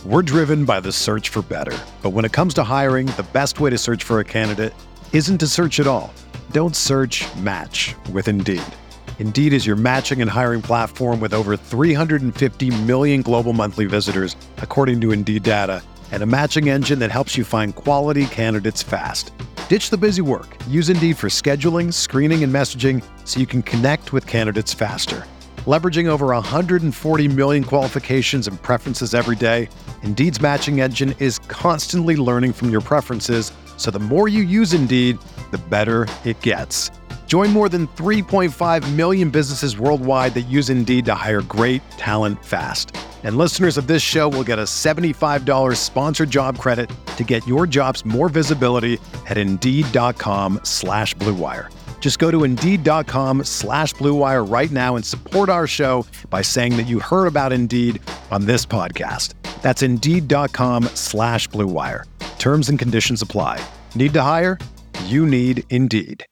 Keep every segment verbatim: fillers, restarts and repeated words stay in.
We're driven by the search for better. But when it comes to hiring, the best way to search for a candidate isn't to search at all. Don't search, match with Indeed. Indeed is your matching and hiring platform with over three hundred fifty million global monthly visitors, according to Indeed data, and a matching engine that helps you find quality candidates fast. Ditch the busy work. Use Indeed for scheduling, screening, and messaging so you can connect with candidates faster. Leveraging over one hundred forty million qualifications and preferences every day, Indeed's matching engine is constantly learning from your preferences, so the more you use Indeed, the better it gets. Join more than three point five million businesses worldwide that use Indeed to hire great talent fast. And listeners of this show will get a seventy-five dollars sponsored job credit to get your jobs more visibility at Indeed.com slash Blue Wire. Just go to Indeed.com slash Blue Wire right now and support our show by saying that you heard about Indeed on this podcast. That's Indeed.com slash Blue Wire. Terms and conditions apply. Need to hire? You need Indeed.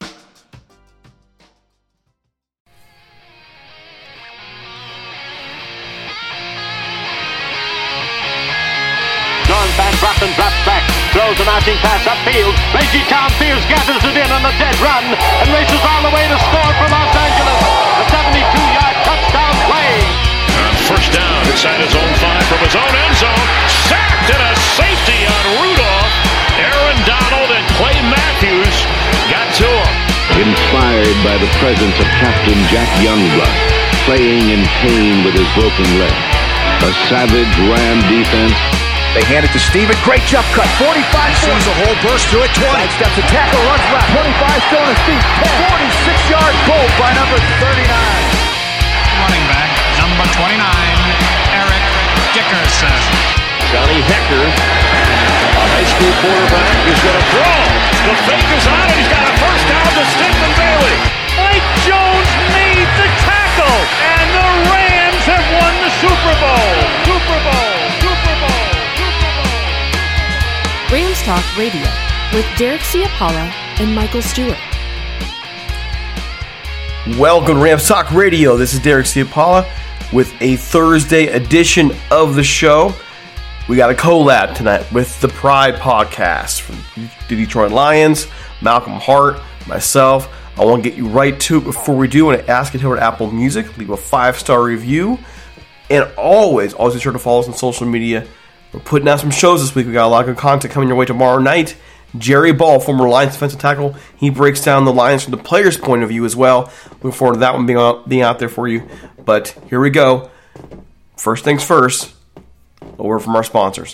Van Brappen drops back, throws a mounting pass upfield. Reggie Townfields gathers it in on a dead run and races all the way to score for Los Angeles. A seventy-two-yard touchdown play. On first down inside his own five from his own end zone. Sacked and a safety on Rudolph. Aaron Donald and Clay Matthews got to him. Inspired by the presence of Captain Jack Youngblood, playing in pain with his broken leg. A savage Ram defense. They hand it to Steven. Great jump cut. forty-five. Sees a whole burst through it. twenty. Steps a tackle. Runs left. twenty-five. Still on his feet. ten. forty-six-yard goal by number thirty-nine. Running back, number twenty-nine, Eric Dickerson. Johnny Hecker, a high school quarterback, is going to throw. The fake is on, and he's got a first down to Stephen Bailey. Mike Jones made the tackle, and the Rams have won the Super Bowl. Super Bowl. Super Bowl. Rams Talk Radio with Derek Ciapala and Michael Stewart. Welcome to Rams Talk Radio. This is Derek Ciapala with a Thursday edition of the show. We got a collab tonight with the Pride Podcast from the Detroit Lions, Malcolm Hart, myself. I want to get you right to it. Before we do, I want to ask you to go to Apple Music, leave a five-star review, and always, always be sure to follow us on social media. We're putting out some shows this week. We got a lot of good content coming your way tomorrow night. Jerry Ball, former Lions defensive tackle, he breaks down the Lions from the player's point of view as well. Looking forward to that one being out, being out there for you. But here we go. First things first, a word from our sponsors.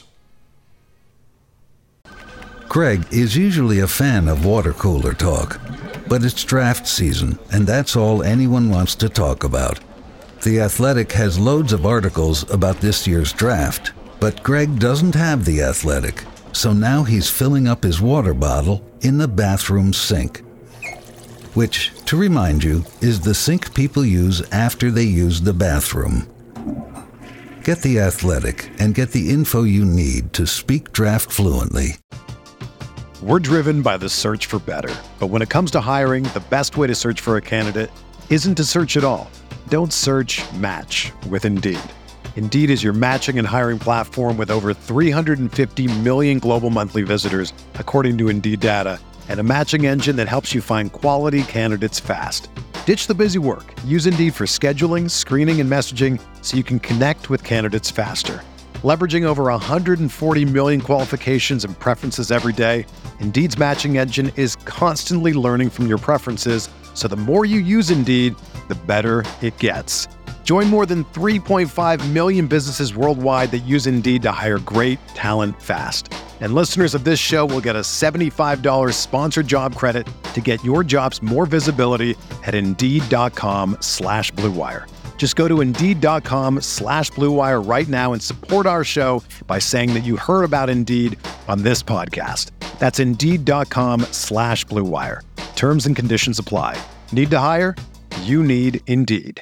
Craig is usually a fan of water cooler talk, but it's draft season, and that's all anyone wants to talk about. The Athletic has loads of articles about this year's draft. But Greg doesn't have The Athletic, so now he's filling up his water bottle in the bathroom sink. Which, to remind you, is the sink people use after they use the bathroom. Get The Athletic and get the info you need to speak draft fluently. We're driven by the search for better. But when it comes to hiring, the best way to search for a candidate isn't to search at all. Don't search, match with Indeed. Indeed is your matching and hiring platform with over three hundred fifty million global monthly visitors, according to Indeed data, and a matching engine that helps you find quality candidates fast. Ditch the busy work. Use Indeed for scheduling, screening, and messaging so you can connect with candidates faster. Leveraging over one hundred forty million qualifications and preferences every day, Indeed's matching engine is constantly learning from your preferences, so the more you use Indeed, the better it gets. Join more than three point five million businesses worldwide that use Indeed to hire great talent fast. And listeners of this show will get a seventy-five dollars sponsored job credit to get your jobs more visibility at Indeed.com slash Blue Wire. Just go to Indeed.com slash Blue Wire right now and support our show by saying that you heard about Indeed on this podcast. That's Indeed.com slash Blue Wire. Terms and conditions apply. Need to hire? You need Indeed.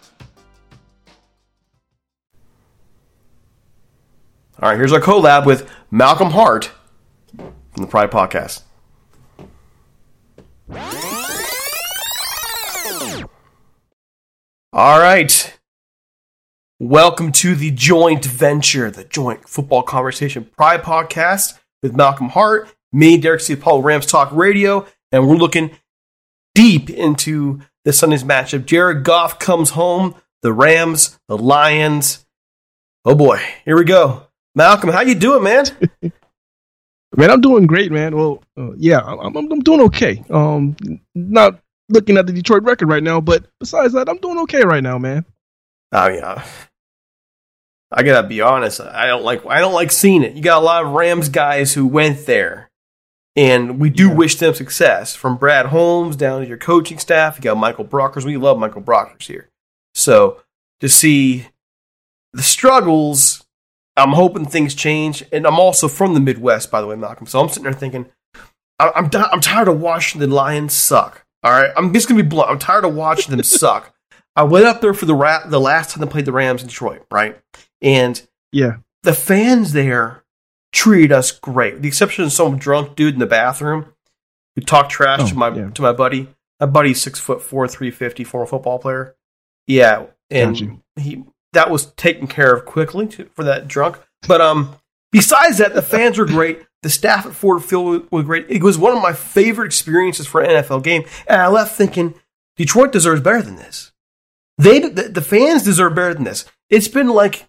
All right, here's our collab with Malcolm Hart from the Pride Podcast. All right. Welcome to the joint venture, the Joint Football Conversation Pride Podcast with Malcolm Hart, me, Derek C. Apollo, Rams Talk Radio, and we're looking deep into this Sunday's matchup. Jared Goff comes home, the Rams, the Lions. Oh boy, here we go. Malcolm, how you doing, man? Man, I'm doing great, man. Well, uh, yeah, I'm, I'm, I'm doing okay. Um, not looking at the Detroit record right now, but besides that, I'm doing okay right now, man. Oh yeah, I gotta be honest. I don't like I don't like seeing it. You got a lot of Rams guys who went there, and we do yeah. wish them success. From Brad Holmes down to your coaching staff, you got Michael Brockers. We love Michael Brockers here. So to see the struggles, I'm hoping things change. And I'm also from the Midwest, by the way, Malcolm. So I'm sitting there thinking, I'm I'm tired of watching the Lions suck. All right, I'm just gonna be blunt. I'm tired of watching them suck. I went up there for the ra- the last time they played the Rams in Detroit, right? And yeah, the fans there treated us great, with the exception of some drunk dude in the bathroom who talked trash oh, to my yeah. to my buddy. My buddy's six foot four, three fifty, former football player. Yeah, and he that was taken care of quickly to, for that drunk. But um, besides that, the fans were great. The staff at Ford Field was great. It was one of my favorite experiences for an N F L game, and I left thinking Detroit deserves better than this. They the, the fans deserve better than this. It's been like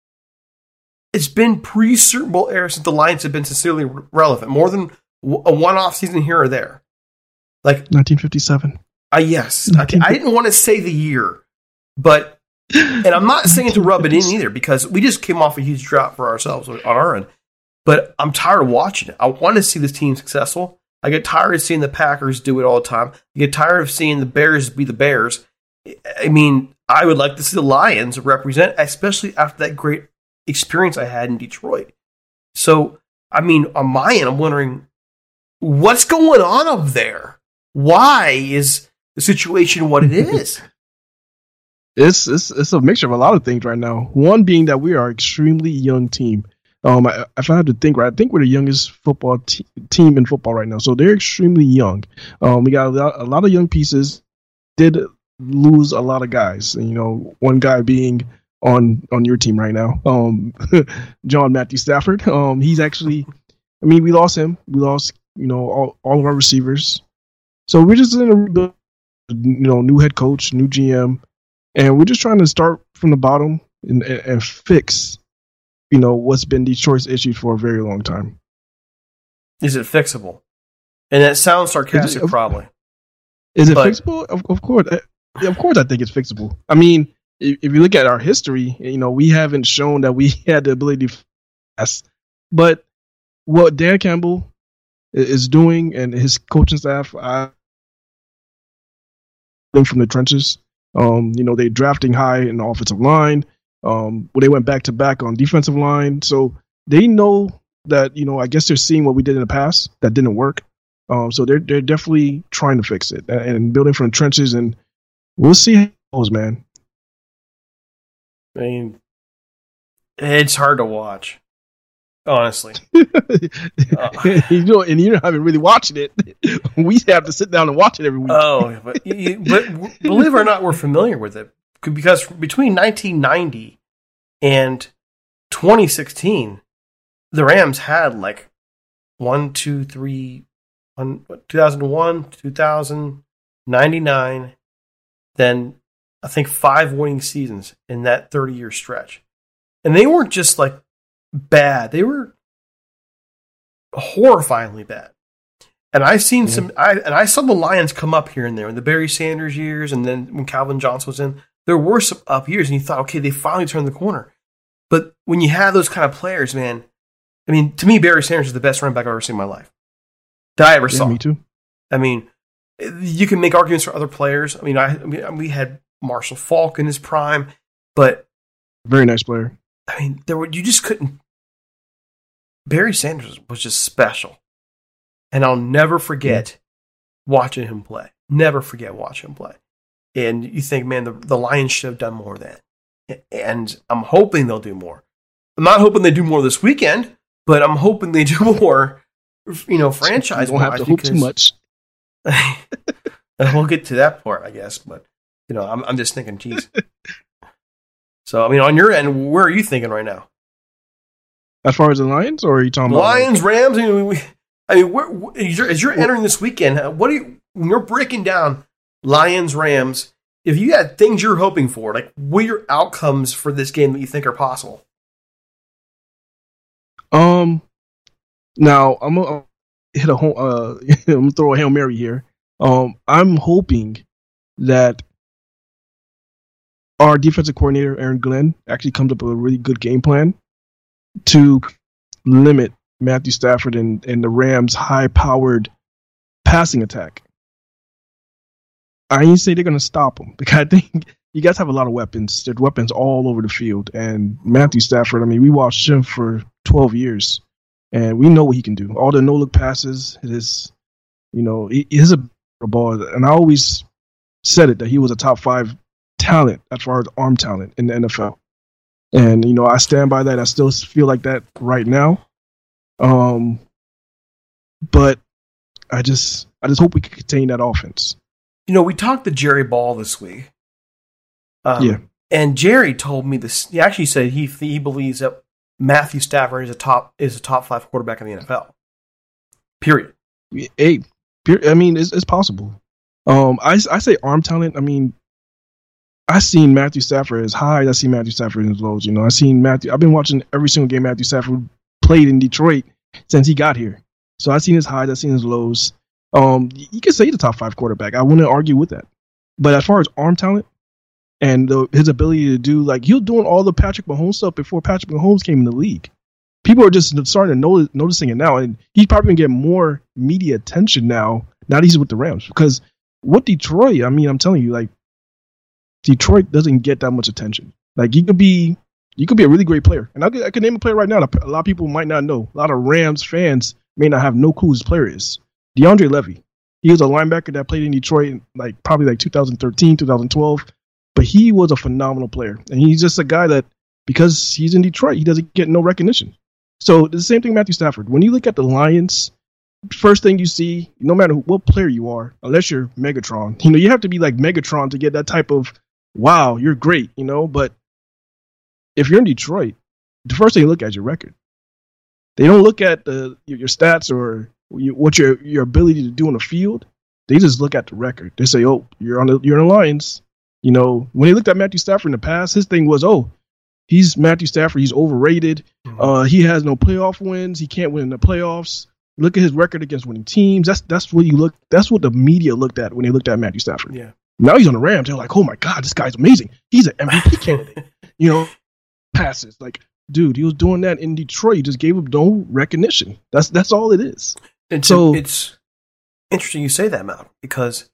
it's been pre-Super Bowl era since the Lions have been sincerely relevant, more than a one-off season here or there. Like nineteen fifty-seven. Uh, yes, I, I didn't want to say the year, but and I'm not saying to rub it in either because we just came off a huge drought for ourselves on our end. But I'm tired of watching it. I want to see this team successful. I get tired of seeing the Packers do it all the time. I get tired of seeing the Bears be the Bears. I mean, I would like to see the Lions represent, especially after that great experience I had in Detroit. So, I mean, on my end, I'm wondering, what's going on up there? Why is the situation what it is? it's, it's it's a mixture of a lot of things right now. One being that we are an extremely young team. Um, I, if I had to think, right, I think we're the youngest football te- team in football right now. So they're extremely young. Um, we got a lot, a lot of young pieces. Did lose a lot of guys. You know, one guy being on on your team right now, um, John Matthew Stafford. Um, he's actually, I mean, we lost him. We lost, you know, all, all of our receivers. So we're just in a rebuild, you know, new head coach, new G M, and we're just trying to start from the bottom and, and, and fix, you know, what's been Detroit's issue for a very long time. Is it fixable? And that sounds sarcastic, it, probably. Is it but, fixable? Of, of course. Of course, I think it's fixable. I mean, if, if you look at our history, you know, we haven't shown that we had the ability to pass. But what Dan Campbell is doing and his coaching staff, I them from the trenches. Um, you know, they're drafting high in the offensive line. Um, well, they went back to back on defensive line, so they know that. You know, I guess they're seeing what we did in the past that didn't work. Um, so they're they're definitely trying to fix it and, and building from the trenches, and we'll see how it goes, man. I mean, it's hard to watch, honestly. uh, you know, and you're not even really watching it. We have to sit down and watch it every week. Oh, but you, but believe it or not, we're familiar with it because between nineteen ninety and twenty sixteen, the Rams had like one, two, three, one, two thousand one, two thousand, ninety-nine, then I think five winning seasons in that thirty-year stretch. And they weren't just like bad. They were horrifyingly bad. And I've seen mm-hmm. some, I, and I saw the Lions come up here and there in the Barry Sanders years, and then when Calvin Johnson was in, there were some up years, and you thought, okay, they finally turned the corner. But when you have those kind of players, man, I mean, to me, Barry Sanders is the best running back I've ever seen in my life. That I ever yeah, saw. Me too. I mean, you can make arguments for other players. I mean, I, I mean, we had Marshall Faulk in his prime, but very nice player. I mean, there were you just couldn't. Barry Sanders was just special, and I'll never forget yeah. watching him play. Never forget watching him play. And you think, man, the, the Lions should have done more then. And I'm hoping they'll do more. I'm not hoping they do more this weekend, but I'm hoping they do more. You know, franchise. You don't have to hope too much. We'll get to that part, I guess. But you know, I'm I'm just thinking, geez. So, I mean, on your end, where are you thinking right now? As far as the Lions, or are you talking about Lions, Rams? I mean, we, I mean where, as, you're, as you're entering this weekend, what are you, when you're breaking down Lions, Rams, if you had things you're hoping for, like what are your outcomes for this game that you think are possible? Um, now I'm gonna hit a home, uh, I'm gonna throw a Hail Mary here. Um, I'm hoping that our defensive coordinator, Aaron Glenn, actually comes up with a really good game plan to limit Matthew Stafford and, and the Rams' high-powered passing attack. I ain't say they're going to stop them, because I think you guys have a lot of weapons. There's weapons all over the field. And Matthew Stafford, I mean, we watched him for twelve years, and we know what he can do. All the no-look passes, his, you know, he, he's a ball. And I always said it, that he was a top five talent as far as arm talent in the N F L. And, you know, I stand by that. I still feel like that right now. Um, but I just I just hope we can contain that offense. You know, we talked to Jerry Ball this week. Um, yeah. And Jerry told me this. He actually said he he believes that Matthew Stafford is a top is a top five quarterback in the N F L. Period. Hey, I mean, it's, it's possible. Um, I, I say arm talent. I mean, I've seen Matthew Stafford as high. I've seen Matthew Stafford as lows. You know, I've seen Matthew. I've been watching every single game Matthew Stafford played in Detroit since he got here. So I've seen his highs. I've seen his lows. Um, you can say he's a top five quarterback. I wouldn't argue with that. But as far as arm talent and the, his ability to do, like, he was doing all the Patrick Mahomes stuff before Patrick Mahomes came in the league. People are just starting to notice, noticing it now, and he's probably going to get more media attention now. Now that he's with the Rams, because with Detroit, I mean, I'm telling you, like, Detroit doesn't get that much attention. Like, you could be, you could be a really great player, and I could, I could name a player right now that a lot of people might not know. A lot of Rams fans may not have no clue who this player is. DeAndre Levy. He was a linebacker that played in Detroit, like probably like two thousand thirteen, two thousand twelve, but he was a phenomenal player, and he's just a guy that, because he's in Detroit, he doesn't get no recognition. So the same thing, Matthew Stafford. When you look at the Lions, first thing you see, no matter what player you are, unless you're Megatron, you know, you have to be like Megatron to get that type of, wow, you're great, you know. But if you're in Detroit, the first thing you look at is your record. They don't look at the your, your stats or you, what your your ability to do on the field. They just look at the record. They say, oh, you're on the you're in the Lions. You know, when they looked at Matthew Stafford in the past, his thing was, oh, he's Matthew Stafford. He's overrated. Mm-hmm. Uh, he has no playoff wins. He can't win in the playoffs. Look at his record against winning teams. That's that's what you look. That's what the media looked at when they looked at Matthew Stafford. Yeah. Now he's on the Rams. They're like, oh my God, this guy's amazing. He's an M V P candidate. You know, passes like, dude, he was doing that in Detroit. You just gave him no recognition. That's that's all it is. And so it's interesting you say that, Mal, because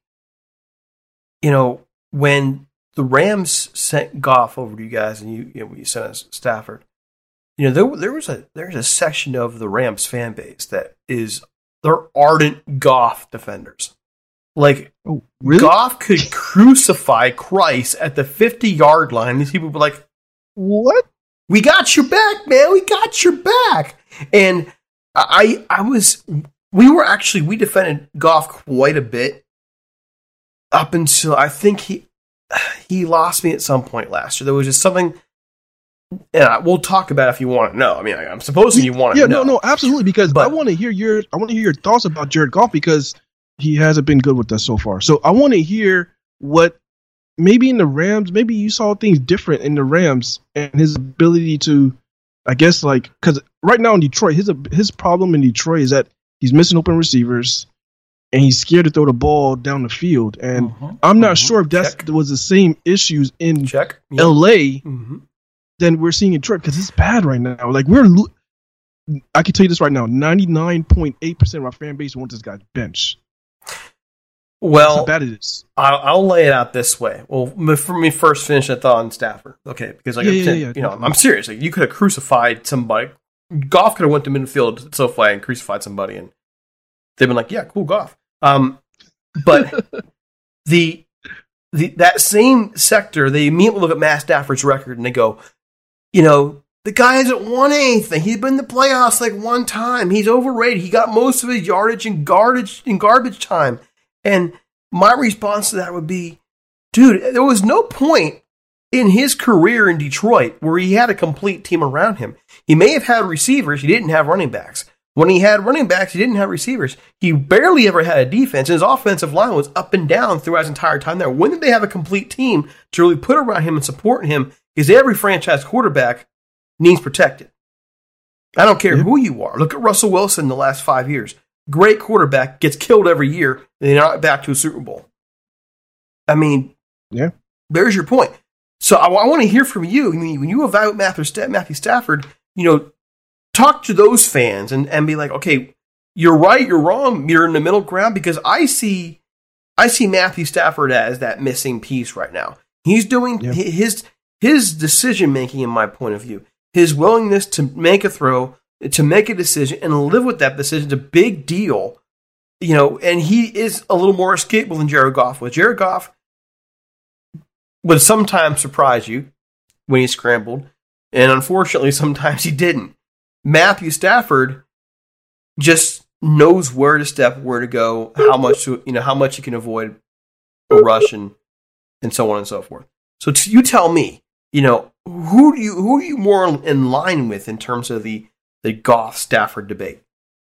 you know when the Rams sent Goff over to you guys, and you, you know, you sent us Stafford. You know, there there was a there's a section of the Rams fan base that is they're ardent Goff defenders. Like, oh, really? Goff could crucify Christ at the fifty-yard line. These people were like, what? We got your back, man. We got your back. And I I was, we were actually, we defended Goff quite a bit up until I think he he lost me at some point last year. There was just something, and we'll talk about it if you want to know. I mean, I'm supposing you want to yeah, know. Yeah, no, no, absolutely. Because but, I want to hear your, I want to hear your thoughts about Jared Goff, because he hasn't been good with us so far. So I want to hear what, maybe in the Rams, maybe you saw things different in the Rams and his ability to, I guess, like, because right now in Detroit, his his problem in Detroit is that he's missing open receivers and he's scared to throw the ball down the field. And mm-hmm, I'm not mm-hmm. sure if that was the same issues in Check. L A mm-hmm. than we're seeing in Detroit, because it's bad right now. Like, we're, I can tell you this right now, ninety-nine point eight percent of our fan base wants this guy bench. Well, That's how bad it is. I'll, I'll lay it out this way. Well, for me, first finish that thought on Stafford. Okay, because like yeah, I'm yeah, saying, yeah, you know, I'm serious. Like, you could have crucified somebody. Goff could have went to midfield at SoFi and crucified somebody, and they've been like, "Yeah, cool, Goff." Um, but the the that same sector, they immediately look at Matt Stafford's record and they go, you know, the guy hasn't won anything. He's been in the playoffs like one time. He's overrated. He got most of his yardage in garbage in garbage time. And my response to that would be, dude, there was no point in his career in Detroit, where he had a complete team around him, he may have had receivers, he didn't have running backs. When he had running backs, he didn't have receivers. He barely ever had a defense, and his offensive line was up and down throughout his entire time there. When did they have a complete team to really put around him and support him? Because every franchise quarterback needs protected. I don't care yeah. who you are. Look at Russell Wilson the last five years. Great quarterback, gets killed every year, and they're not back to a Super Bowl. I mean, yeah, there's your point. So I, I want to hear from you. I mean, when you evaluate Matthew, Matthew Stafford, you know, talk to those fans and, and be like, okay, you're right, you're wrong, you're in the middle ground, because I see I see Matthew Stafford as that missing piece right now. He's doing yeah. his his decision making, in my point of view, his willingness to make a throw, to make a decision, and live with that decision is a big deal. You know, and he is a little more escapable than Jared Goff was. Jared Goff would sometimes surprise you when he scrambled, and unfortunately, sometimes he didn't. Matthew Stafford just knows where to step, where to go, how much to, you know, how much he can avoid a rush, and and so on and so forth. So t- you tell me, you know, who do you who are you more in line with in terms of the the Goff Stafford debate?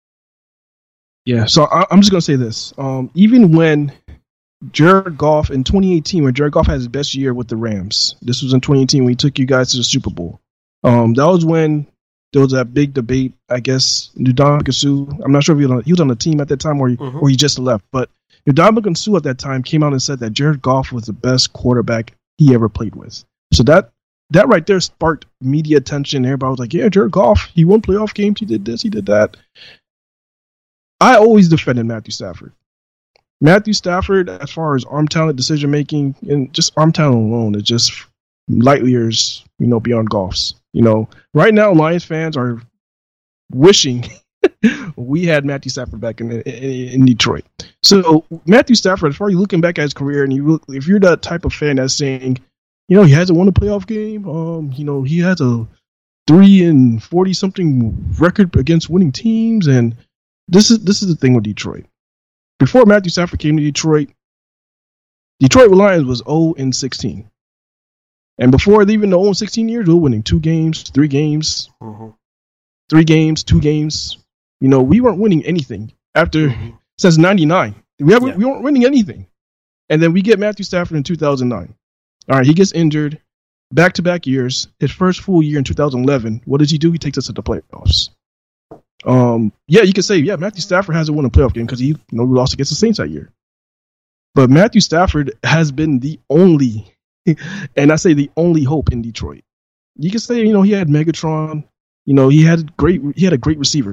Yeah, so I, I'm just gonna say this. Um, even when Jared Goff in twenty eighteen, when Jared Goff had his best year with the Rams, this was in twenty eighteen when he took you guys to the Super Bowl. Um, that was when there was that big debate, I guess. Ndamukong Suh, I'm not sure if he was on, he was on the team at that time or he, mm-hmm. or he just left, but Ndamukong Suh at that time came out and said that Jared Goff was the best quarterback he ever played with. So that that right there sparked media attention. Everybody was like, yeah, Jared Goff, he won playoff games, he did this, he did that. I always defended Matthew Stafford. Matthew Stafford, as far as arm talent, decision making, and just arm talent alone, is just light years, you know, beyond Goff's. You know, right now, Lions fans are wishing we had Matthew Stafford back in, in in Detroit. So Matthew Stafford, as far as you looking back at his career, and you look, if you're that type of fan that's saying, you know, he hasn't won a playoff game, um, you know, he has a three and forty something record against winning teams, and this is this is the thing with Detroit. Before Matthew Stafford came to Detroit, Detroit Lions was zero and sixteen. And before even the zero and sixteen years, we were winning two games, three games, mm-hmm. three games, two games. You know, we weren't winning anything after mm-hmm. since ninety-nine. We haven't, yeah. we weren't winning anything. And then we get Matthew Stafford in two thousand nine. All right, he gets injured, back-to-back years. His first full year in two thousand eleven, what does he do? He takes us to the playoffs. Um, yeah, you could say, yeah, Matthew Stafford hasn't won a playoff game because he you know, lost against the Saints that year. But Matthew Stafford has been the only, and I say the only hope in Detroit. You can say, you know, he had Megatron, you know, he had great, he had a great receiver.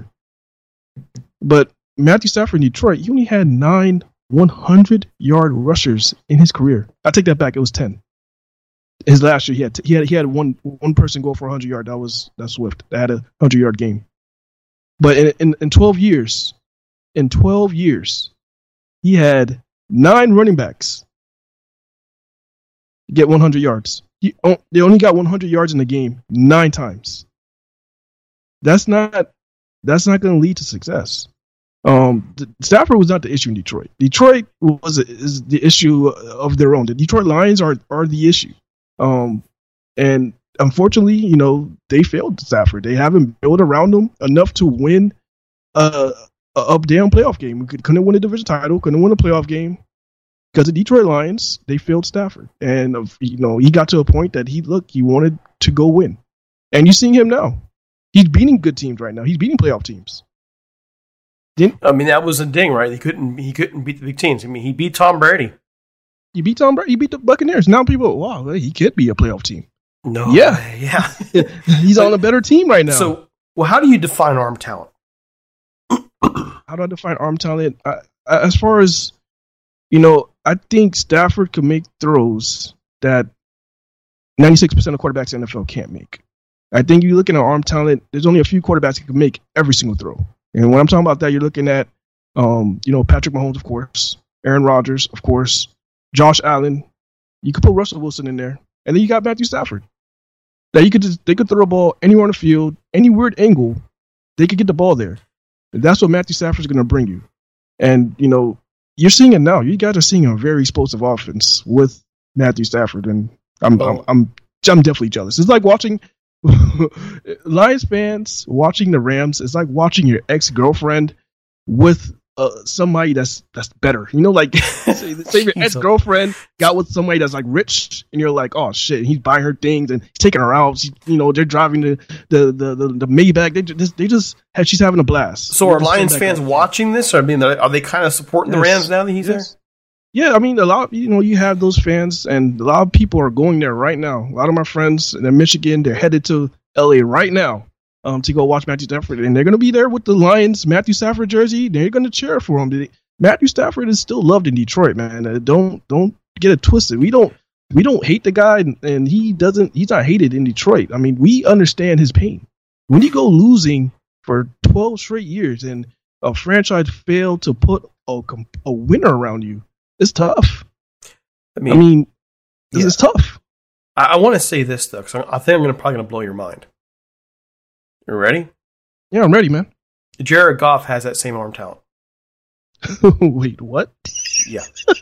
But Matthew Stafford in Detroit, he only had nine hundred-yard rushers in his career. I take that back; it was ten. His last year, he had he had he had one one person go for one hundred yards. That was that's Swift. That had a hundred-yard game. But in, in in twelve years, in twelve years, he had nine running backs get one hundred yards. He, they only got one hundred yards in the game nine times. That's not that's not going to lead to success. Um, Stafford was not the issue in Detroit. Detroit was is the issue of their own. The Detroit Lions are are the issue. Um, and unfortunately, you know, they failed Stafford. They haven't built around him enough to win a, a up-down playoff game. We could, couldn't win a division title, couldn't win a playoff game because the Detroit Lions, they failed Stafford. And, you know, he got to a point that he, look, he wanted to go win. And you're seeing him now. He's beating good teams right now. He's beating playoff teams. Didn't, I mean, that was the thing, right? He couldn't he couldn't beat the big teams. I mean, he beat Tom Brady. He beat Tom Brady. He beat the Buccaneers. Now people, wow, he could be a playoff team. No. Yeah. Yeah. He's on a better team right now. So, well, how do you define arm talent? How do I define arm talent? I, I, as far as, you know, I think Stafford can make throws that ninety-six percent of quarterbacks in the N F L can't make. I think you're looking at arm talent, there's only a few quarterbacks that can make every single throw. And when I'm talking about that, you're looking at, um, you know, Patrick Mahomes, of course, Aaron Rodgers, of course, Josh Allen. You could put Russell Wilson in there. And then you got Matthew Stafford. That you could just, they could throw a ball anywhere on the field, any weird angle, they could get the ball there. And that's what Matthew Stafford's going to bring you. And, you know, you're seeing it now. You guys are seeing a very explosive offense with Matthew Stafford. And I'm, I'm, I'm, I'm definitely jealous. It's like watching Lions fans watching the Rams. It's like watching your ex girlfriend with uh, somebody that's that's better. You know, like say, say your ex girlfriend got with somebody that's like rich, and you're like, oh shit, he's buying her things and he's taking her out. She, you know, they're driving the the the, the, the Maybach. They just they just have, she's having a blast. So are Lions fans watching this? Or I mean, are they kind of supporting yes. the Rams now that he's yes. there? Yeah, I mean, a lot. You know, you have those fans, and a lot of people are going there right now. A lot of my friends in Michigan, they're headed to L A right now um, to go watch Matthew Stafford, and they're going to be there with the Lions Matthew Stafford jersey. They're going to cheer for him. They, Matthew Stafford is still loved in Detroit, man. Uh, don't don't get it twisted. We don't we don't hate the guy, and, and he doesn't. He's not hated in Detroit. I mean, we understand his pain. When you go losing for twelve straight years, and a franchise failed to put a a winner around you. It's tough. I mean, I mean this yeah. is tough. I, I want to say this, though, because I think I'm gonna, probably going to blow your mind. You ready? Yeah, I'm ready, man. Jared Goff has that same arm talent. Wait, what? Yeah.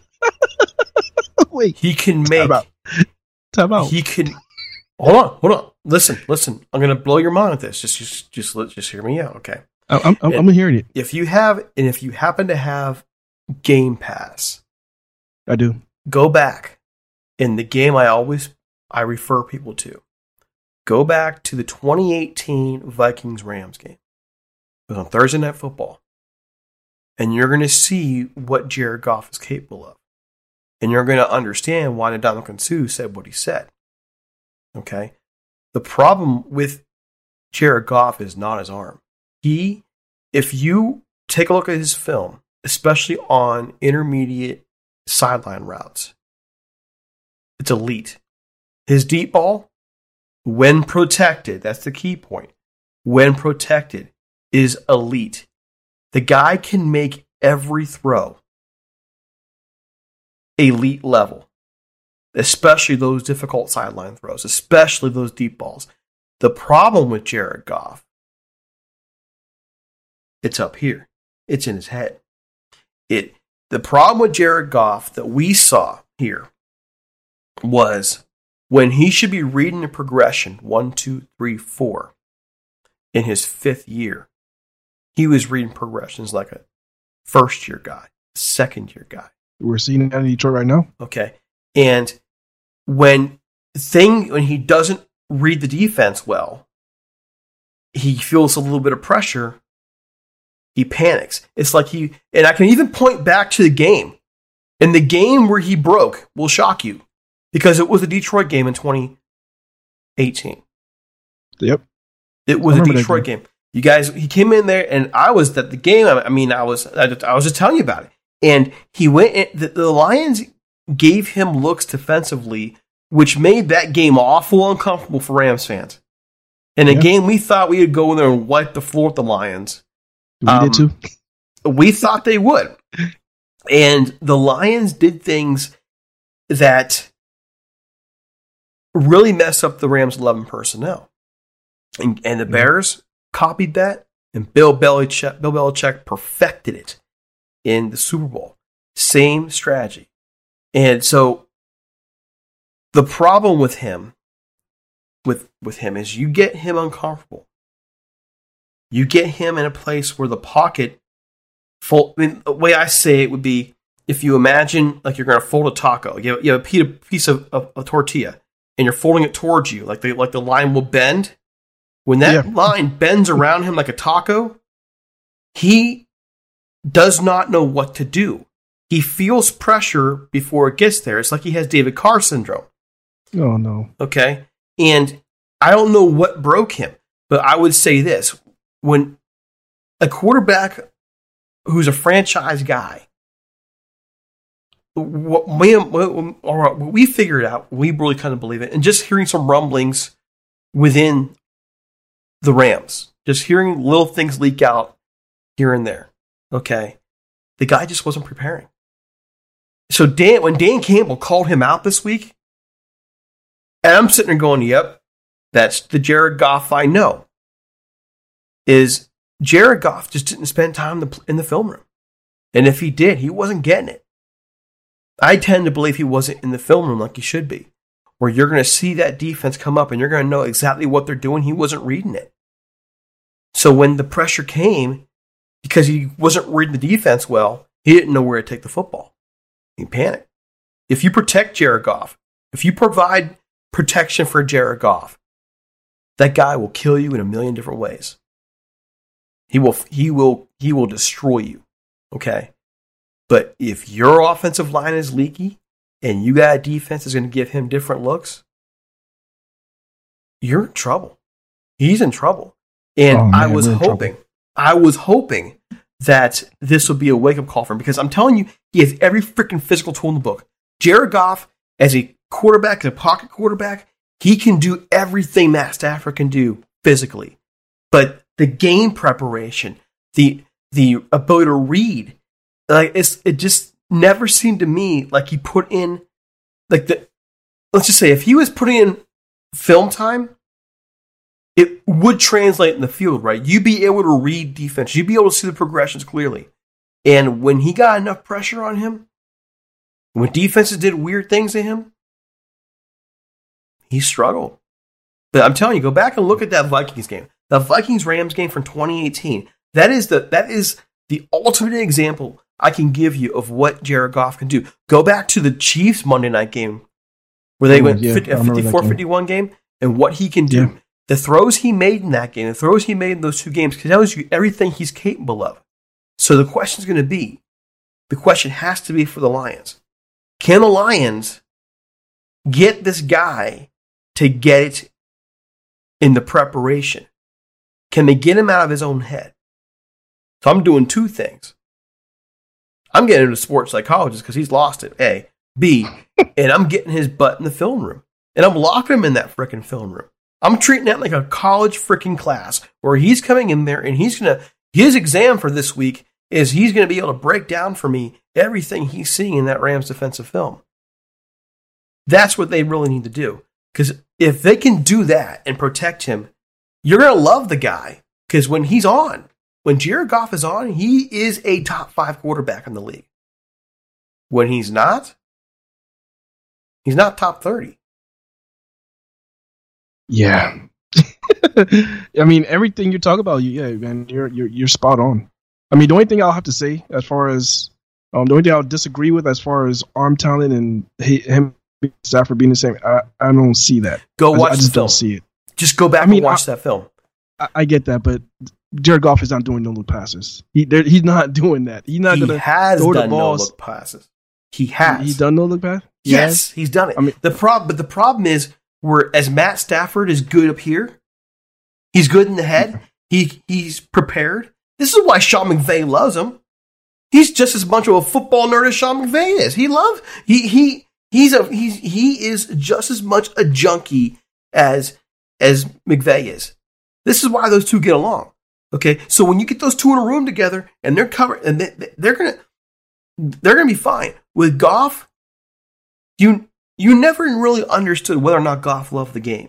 Wait. He can make... Time out. Time out. He can... Hold on, hold on. Listen, listen. I'm going to blow your mind with this. Just, just, just, just, just hear me out, okay? I'm, I'm, I'm hearing it. If you have, and if you happen to have Game Pass... I do. Go back in the game I always I refer people to. Go back to the twenty eighteen Vikings-Rams game. It was on Thursday Night Football. And you're going to see what Jared Goff is capable of. And you're going to understand why Ndamukong Suh said what he said. Okay? The problem with Jared Goff is not his arm. He, if you take a look at his film, especially on intermediate sideline routes, it's elite. His deep ball, when protected, that's the key point. When protected, is elite. The guy can make every throw elite level, especially those difficult sideline throws, especially those deep balls. The problem with Jared Goff, it's up here. It's in his head. It The problem with Jared Goff that we saw here was when he should be reading the progression one, two, three, four in his fifth year, he was reading progressions like a first year guy, second year guy. We're seeing that in Detroit right now. Okay. And when thing when he doesn't read the defense well, he feels a little bit of pressure. He panics. It's like he, and I can even point back to the game. And the game where he broke will shock you because it was the Detroit game in twenty eighteen. Yep. It was a Detroit game. game. You guys, he came in there and I was at the game. I mean, I was, I, I was just telling you about it. And he went, in, the, the Lions gave him looks defensively, which made that game awful uncomfortable for Rams fans. In a yeah. game we thought we would go in there and wipe the floor with the Lions. We um, did too. We thought they would. And the Lions did things that really messed up the Rams' eleven personnel. And, and the Bears copied that, and Bill Belichick, Bill Belichick perfected it in the Super Bowl. Same strategy. And so the problem with him, with, with him is you get him uncomfortable. You get him in a place where the pocket, fold, I mean, the way I say it would be, if you imagine like you're going to fold a taco, you have, you have a piece of, of a tortilla, and you're folding it towards you, like the like the line will bend. When that yeah. line bends around him like a taco, he does not know what to do. He feels pressure before it gets there. It's like he has David Carr syndrome. Oh, no. Okay? And I don't know what broke him, but I would say this. When a quarterback who's a franchise guy, what we, what we figured out, we really kind of believe it, and just hearing some rumblings within the Rams, just hearing little things leak out here and there, okay, the guy just wasn't preparing. So Dan, when Dan Campbell called him out this week, and I'm sitting there going, yep, that's the Jared Goff I know. Is Jared Goff just didn't spend time in the film room. And if he did, he wasn't getting it. I tend to believe he wasn't in the film room like he should be. where you're going to see that defense come up and you're going to know exactly what they're doing. He wasn't reading it. So when the pressure came, because he wasn't reading the defense well, he didn't know where to take the football. He panicked. If you protect Jared Goff, if you provide protection for Jared Goff, that guy will kill you in a million different ways. He will, he will, he will destroy you. Okay? But if your offensive line is leaky and you got a defense that's going to give him different looks, you're in trouble. He's in trouble. And oh, man, I was hoping, trouble. I was hoping that this would be a wake-up call for him, because I'm telling you, he has every freaking physical tool in the book. Jared Goff, as a quarterback, as a pocket quarterback, he can do everything Matt Stafford can do physically. But the game preparation, the the ability to read, like it's it just never seemed to me like he put in, like the, let's just say if he was putting in film time, it would translate in the field, right? You'd be able to read defense. You'd be able to see the progressions clearly. And when he got enough pressure on him, when defenses did weird things to him, he struggled. But I'm telling you, go back and look at that Vikings game. The Vikings-Rams game from twenty eighteen. That is the that is the ultimate example I can give you of what Jared Goff can do. Go back to the Chiefs Monday night game where they oh, went yeah, fifty-four fifty-one game and what he can do. Yeah. The throws he made in that game, the throws he made in those two games, tells you everything he's capable of. So the question is going to be, the question has to be for the Lions. Can the Lions get this guy to get it in the preparation? Can they get him out of his own head? So I'm doing two things. I'm getting into sports psychologist because he's lost it, A. B, and I'm getting his butt in the film room. And I'm locking him in that freaking film room. I'm treating that like a college freaking class where he's coming in there and he's going to, his exam for this week is he's going to be able to break down for me everything he's seeing in that Rams defensive film. That's what they really need to do. Because if they can do that and protect him, you're going to love the guy. Because when he's on, when Jared Goff is on, he is a top five quarterback in the league. When he's not, he's not top thirty. Yeah. I mean, everything you talk about, yeah, man, you're you're you're spot on. I mean, the only thing I'll have to say as far as um, the only thing I'll disagree with as far as arm talent and he, him Stafford being the same, I, I don't see that. Go I, watch I just the film. Don't see it. Just go back I mean, and watch I, that film. I, I get that, but Jared Goff is not doing no look passes. He he's not doing that. He's not he gonna has throw done the balls. no look passes. He has. He, he done no look pass. He yes, has? he's done it. I mean, the prob, but the problem is, where as Matt Stafford is good up here, he's good in the head. He he's prepared. This is why Sean McVay loves him. He's just as much of a football nerd as Sean McVay is. He loves he he he's a he's he is just as much a junkie as as McVay is. This is why those two get along. Okay, so when you get those two in a room together and they're covered and they, they're gonna they're gonna be fine. With Goff, you you never really understood whether or not Goff loved the game.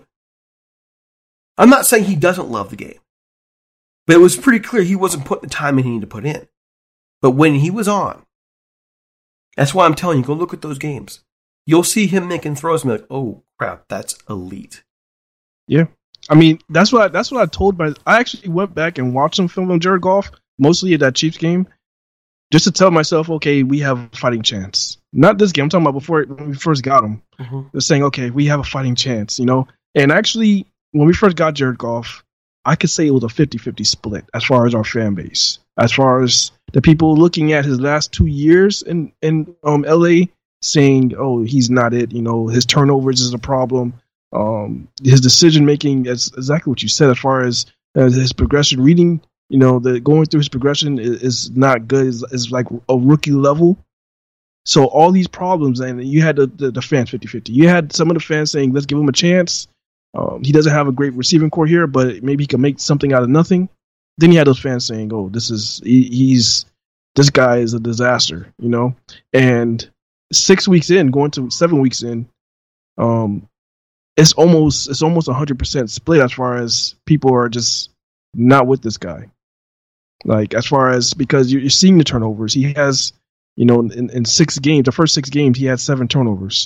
I'm not saying he doesn't love the game, but it was pretty clear he wasn't putting the time in he needed to put in. But when he was on, that's why I'm telling you, go look at those games. You'll see him making throws and be like, oh crap, that's elite. Yeah. I mean, that's what I, that's what I told my. I actually went back and watched some film on Jared Goff, mostly at that Chiefs game, just to tell myself, okay, we have a fighting chance. Not this game. I'm talking about before when we first got him. Mm-hmm. They're saying, okay, we have a fighting chance, you know. And actually, when we first got Jared Goff, I could say it was a fifty-fifty split as far as our fan base, as far as the people looking at his last two years in in um, L A, saying, oh, he's not it. You know, his turnovers is a problem. Um, his decision making is exactly what you said as far as, as his progression reading, you know, the going through his progression is, is not good. Is is like a rookie level. So all these problems, and you had the, the, the fans fifty-fifty. You had some of the fans saying, let's give him a chance. Um, he doesn't have a great receiving core here, but maybe he can make something out of nothing. Then you had those fans saying, oh, this is, he, he's, this guy is a disaster, you know? And six weeks in, going to seven weeks in, um, it's almost it's almost one hundred percent split as far as people are just not with this guy. Like, as far as, because you're, you're seeing the turnovers. He has, you know, in, in six games, the first six games, he had seven turnovers.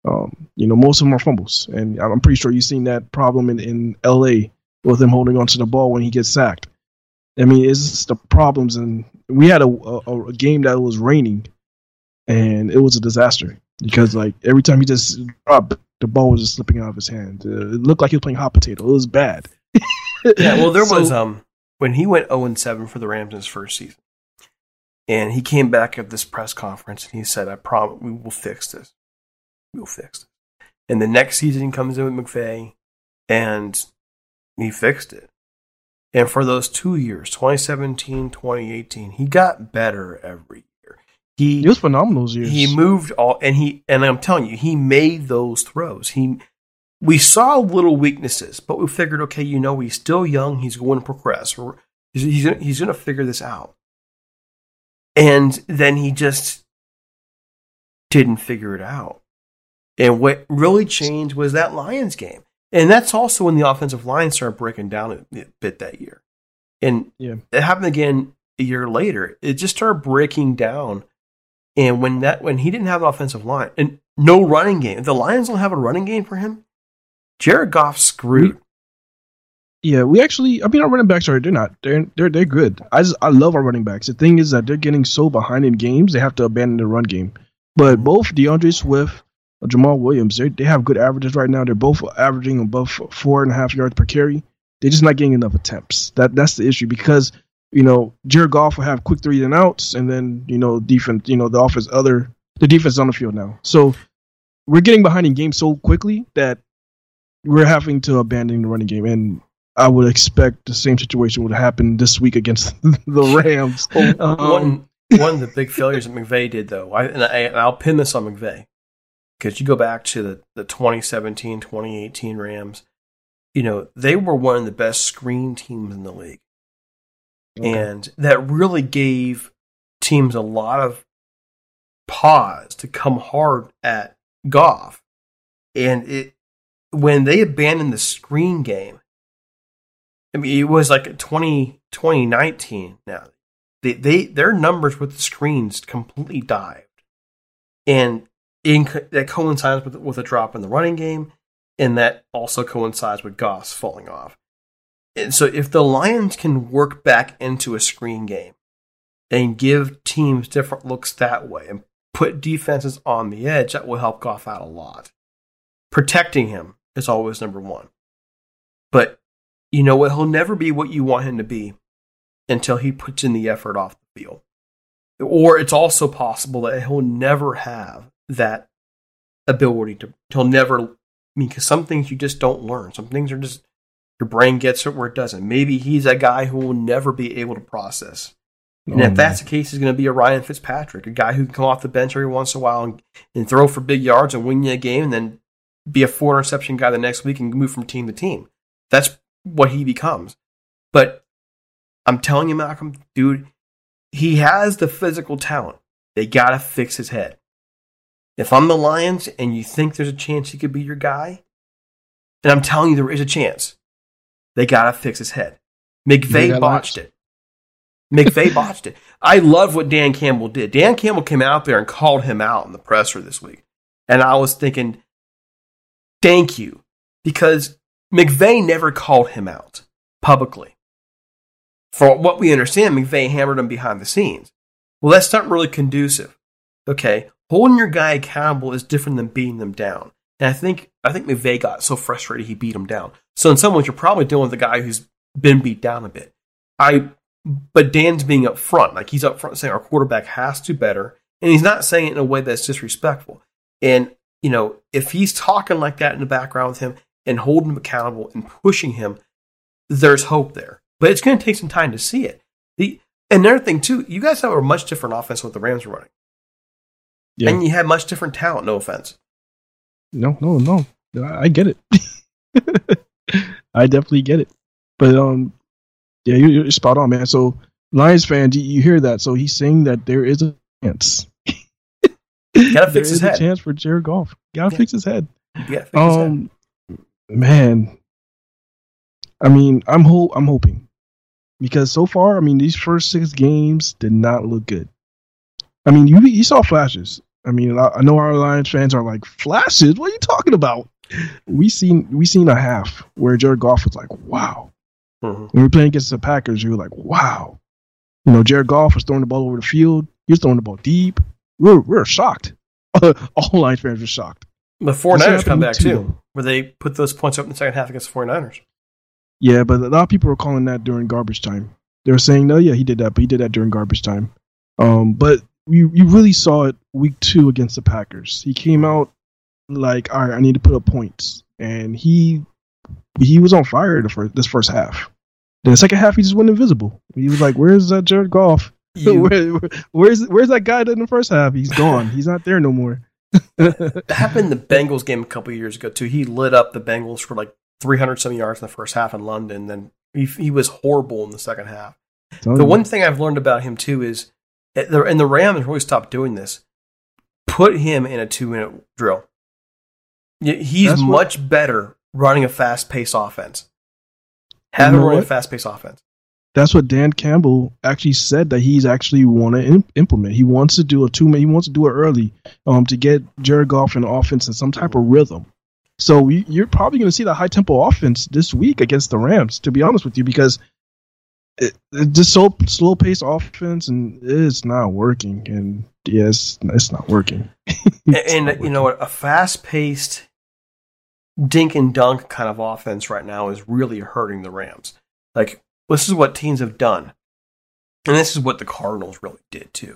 Um, you know, most of them are fumbles, and I'm pretty sure you've seen that problem in, in L A with him holding onto the ball when he gets sacked. I mean, it's just the problems, and we had a, a, a game that was raining, and it was a disaster because like every time he just dropped, the ball was just slipping out of his hand. Uh, it looked like he was playing hot potato. It was bad. Yeah, well, there so, was um when he went oh and seven for the Rams in his first season, and he came back at this press conference and he said, "I promise we will fix this. We will fix it." And the next season he comes in with McVay, and he fixed it. And for those two years, twenty seventeen, twenty eighteen, he got better every year. He, he was phenomenal those years. He moved all, and he and I'm telling you, he made those throws. He, we saw little weaknesses, but we figured, okay, you know, he's still young. He's going to progress. He's he's, he's going to figure this out. And then he just didn't figure it out. And what really changed was that Lions game. And that's also when the offensive line started breaking down a bit that year. And yeah. it happened again a year later. It just started breaking down. And when that when he didn't have an offensive line and no running game, if the Lions don't have a running game for him, Jared Goff's screwed. We, yeah, we actually, I mean, our running backs are, they're not, they're, they're, they're good. I just, I love our running backs. The thing is that they're getting so behind in games, they have to abandon the run game. But both DeAndre Swift, Jamal Williams, they they have good averages right now. They're both averaging above four and a half yards per carry. They're just not getting enough attempts. That that's the issue because you know Jared Goff will have quick three and outs, and then you know defense, you know the offense, other the defense is on the field now. So we're getting behind in games so quickly that we're having to abandon the running game, and I would expect the same situation would happen this week against the Rams. Well, um, one one of the big failures that McVay did, though, I, and, I, and I'll pin this on McVay. Because you go back to the, the twenty seventeen, twenty eighteen Rams, you know, they were one of the best screen teams in the league. Okay. And that really gave teams a lot of pause to come hard at Goff. And it when they abandoned the screen game, I mean, it was like twenty, twenty nineteen now. They, they Their numbers with the screens completely dived. And In, that coincides with, with a drop in the running game, and that also coincides with Goff's falling off. And so if the Lions can work back into a screen game and give teams different looks that way and put defenses on the edge, that will help Goff out a lot. Protecting him is always number one. But you know what? He'll never be what you want him to be until he puts in the effort off the field. Or it's also possible that he'll never have that ability to, he'll never, I mean, because some things you just don't learn. Some things are just, your brain gets it where it doesn't. Maybe he's a guy who will never be able to process. And oh, if that's man. the case, he's going to be a Ryan Fitzpatrick, a guy who can come off the bench every once in a while and, and throw for big yards and win you a game and then be a four interception guy the next week and move from team to team. That's what he becomes. But I'm telling you, Malcolm, dude, he has the physical talent. They got to fix his head. If I'm the Lions and you think there's a chance he could be your guy, and I'm telling you there is a chance, they got to fix his head. McVay botched it. McVay botched it. I love what Dan Campbell did. Dan Campbell came out there and called him out in the presser this week. And I was thinking, thank you. Because McVay never called him out publicly. For what we understand, McVay hammered him behind the scenes. Well, that's not really conducive. Okay, holding your guy accountable is different than beating them down. And I think I think McVay got so frustrated he beat him down. So in some ways, you're probably dealing with a guy who's been beat down a bit. I, but Dan's being up front, like he's up front saying our quarterback has to better, and he's not saying it in a way that's disrespectful. And you know, if he's talking like that in the background with him and holding him accountable and pushing him, there's hope there. But it's going to take some time to see it. The another thing too, you guys have a much different offense with the Rams are running. Yeah. And you have much different talent, no offense. No, no, no. I get it. I definitely get it. But um, yeah, you're, you're spot on, man. So Lions fans, you, you hear that. So he's saying that there is a chance. Gotta fix his head. There is a chance for Jared Goff. Gotta yeah. fix his head. Yeah, fix um, his head. Man, I mean, I'm ho- I'm hoping. Because so far, I mean, these first six games did not look good. I mean, you you saw flashes. I mean, I, I know our Lions fans are like, flashes? What are you talking about? We seen we seen a half where Jared Goff was like, wow. Mm-hmm. When we were playing against the Packers, you were like, wow. You know, Jared Goff was throwing the ball over the field. He was throwing the ball deep. We were, we were shocked. All Lions fans were shocked. The 49ers come back, too, too, where they put those points up in the second half against the 49ers. Yeah, but a lot of people were calling that during garbage time. They were saying, no, yeah, he did that, but he did that during garbage time. Um, but you, you really saw it week two against the Packers. He came out like, all right, I need to put up points. And he he was on fire the first, this first half. Then the second half, he just went invisible. He was like, where's that Jared Goff? Where, where, where's where's that guy in the first half? He's gone. He's not there no more. That happened in the Bengals game a couple of years ago, too. He lit up the Bengals for like three hundred some yards in the first half in London. Then he, he was horrible in the second half. The you. one thing I've learned about him, too, is, and the Rams really stopped doing this, put him in a two-minute drill. He's That's much what, better running a fast-paced offense. Have him run a fast-paced offense. That's what Dan Campbell actually said that he's actually want to imp- implement. He wants to do a two-minute. He wants to do it early um, to get Jared Goff in the offense in some type of rhythm. So we, you're probably going to see the high-tempo offense this week against the Rams, to be honest with you, because it, it's just so slow-paced offense, and it's not working. And yes, yeah, it's, it's not working. it's and not working. You know what? A fast-paced dink and dunk kind of offense right now is really hurting the Rams. Like, this is what teams have done, and this is what the Cardinals really did too.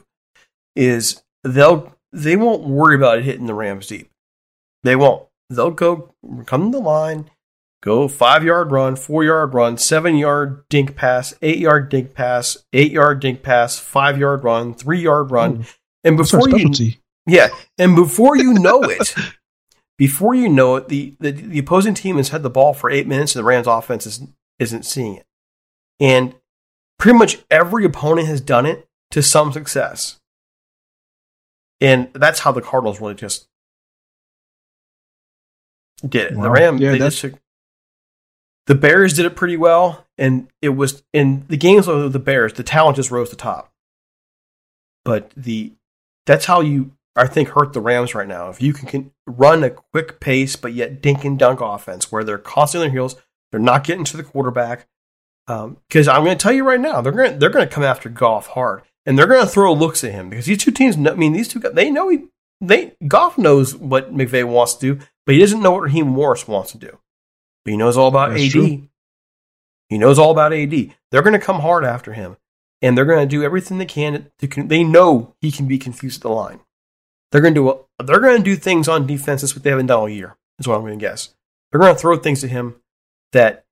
Is they'll they won't worry about it hitting the Rams deep. They won't. They'll go come to the line, go five yard run, four yard run, seven yard dink pass, eight yard dink pass, eight yard dink pass, five yard run, three yard run, Ooh, and before you yeah, and before you know it. Before you know it, the, the, the opposing team has had the ball for eight minutes and the Rams offense is, isn't seeing it. And pretty much every opponent has done it to some success. And that's how the Cardinals really just did it. Wow. The Rams, yeah, they just took, the Bears did it pretty well. And it was in the games with the Bears, the talent just rose to the top. But the that's how you, I think, hurt the Rams right now. If you can, can run a quick pace, but yet dink and dunk offense where they're constantly on their heels, they're not getting to the quarterback. Because um, I'm going to tell you right now, they're going they're going to come after Goff hard, and they're going to throw looks at him because these two teams. I mean, these two guys, they know he they Goff knows what McVay wants to do, but he doesn't know what Raheem Morris wants to do. But he knows all about That's A D. True. He knows all about A D. They're going to come hard after him, and they're going to do everything they can to. They know he can be confused at the line. They're going to do a, they're going to do things on defense that's what they haven't done all year. Is what I'm going to guess. They're going to throw things at him that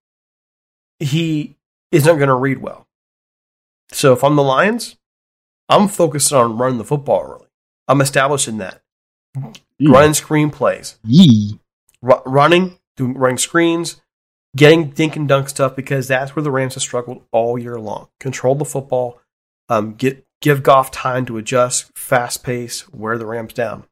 he isn't going to read well. So if I'm the Lions, I'm focused on running the football early. I'm establishing that. Yeah. Running screen plays. Yeah. R- running, doing running screens, getting dink and dunk stuff because that's where the Rams have struggled all year long. Control the football, um, get give Goff time to adjust, fast pace, wear the Rams down.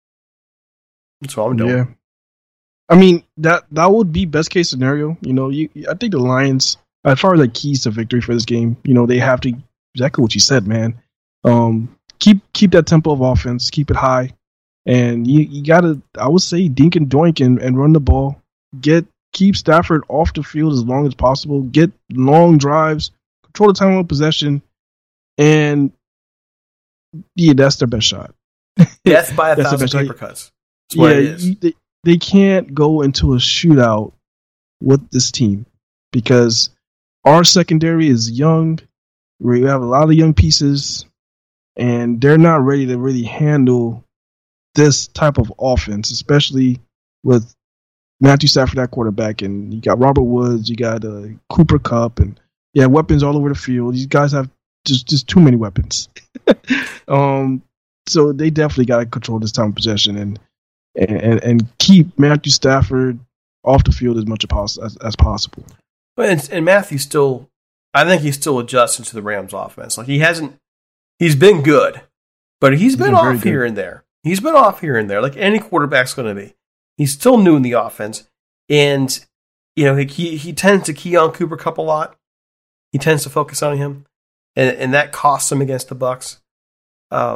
That's what I'm doing. Yeah. I mean, that, that would be best case scenario. You know, you, I think the Lions, as far as like keys to victory for this game, you know, they have to exactly what you said, man. Um, keep keep that tempo of offense, keep it high, and you, you gotta, I would say, dink and doink and, and run the ball. Get keep Stafford off the field as long as possible. Get long drives, control the time of possession, and yeah, that's their best shot. Death by a thousand paper shot. Cuts. That's what yeah, it is. You, they, they can't go into a shootout with this team because our secondary is young. We have a lot of young pieces, and they're not ready to really handle this type of offense, especially with Matthew Stafford at quarterback, and you got Robert Woods, you got uh, Cooper Kupp, and yeah, weapons all over the field. These guys have just, just too many weapons. um, so they definitely got to control this time of possession and, and and keep Matthew Stafford off the field as much as, as, as possible. And, and Matthew still, I think he's still adjusting to the Rams offense. Like he hasn't, he's been good, but he's, he's been, been off here and there. He's been off here and there, like any quarterback's going to be. He's still new in the offense, and you know he he tends to key on Cooper Kupp a lot. He tends to focus on him, and and that costs him against the Bucs. Um,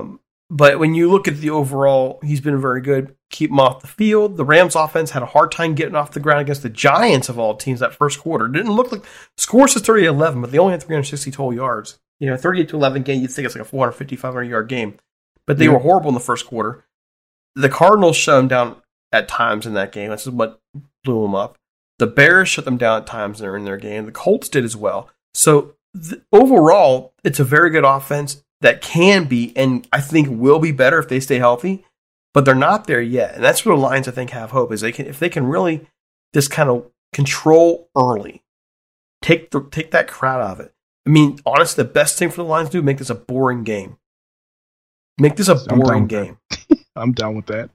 but when you look at the overall, he's been very good. Keep him off the field. The Rams offense had a hard time getting off the ground against the Giants of all teams that first quarter. It didn't look like scores is thirty to eleven, but they only had three hundred sixty total yards. You know, thirty-eight to eleven game, you'd think it's like a four hundred fifty, five hundred yard game. But they yeah. were horrible in the first quarter. The Cardinals shut them down at times in that game. This is what blew them up. The Bears shut them down at times during their game. The Colts did as well. So th- overall, it's a very good offense that can be, and I think will be better if they stay healthy, but they're not there yet. And that's where the Lions, I think, have hope, is they can, if they can really just kind of control early, take the, take that crowd out of it. I mean, honestly, the best thing for the Lions to do, make this a boring game. Make this a boring game. I'm down with that.